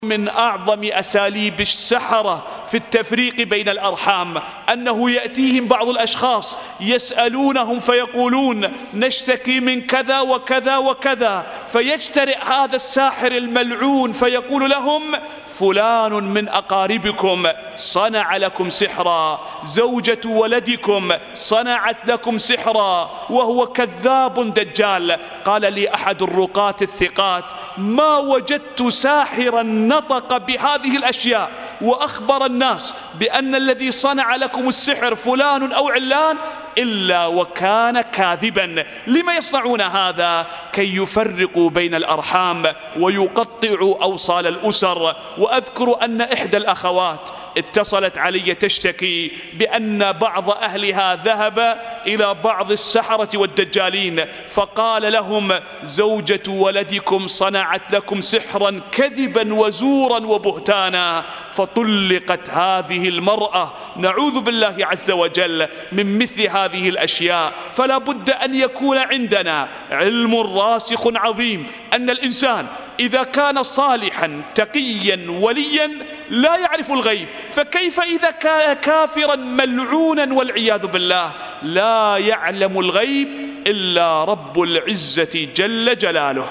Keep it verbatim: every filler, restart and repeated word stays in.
من أعظم أساليب السحرة في التفريق بين الأرحام أنه يأتيهم بعض الأشخاص يسألونهم فيقولون نشتكي من كذا وكذا وكذا، فيجترئ هذا الساحر الملعون فيقول لهم فلان من أقاربكم صنع لكم سحرا، زوجة ولدكم صنعت لكم سحرا، وهو كذاب دجال. قال لي أحد الرقاة الثقات ما وجدت ساحرا نطق بهذه الأشياء وأخبر الناس بأن الذي صنع لكم السحر فلان أو علان إلا وكان كاذبا. لما يصنعون هذا؟ كي يفرقوا بين الأرحام ويقطعوا أوصال الأسر. وأذكر أن إحدى الأخوات اتصلت علي تشتكي بأن بعض أهلها ذهب إلى بعض السحرة والدجالين فقال لهم زوجة ولدكم صنعت لكم سحرا كذبا وزورا وبهتانا، فطلقت هذه المرأة. نعوذ بالله عز وجل من مثل هذه الأشياء. فلا بد أن يكون عندنا علم راسخ عظيم أن الإنسان إذا كان صالحا تقيا وليا لا يعرف الغيب، فكيف إذا كان كافرا ملعونا والعياذ بالله؟ لا يعلم الغيب إلا رب العزة جل جلاله.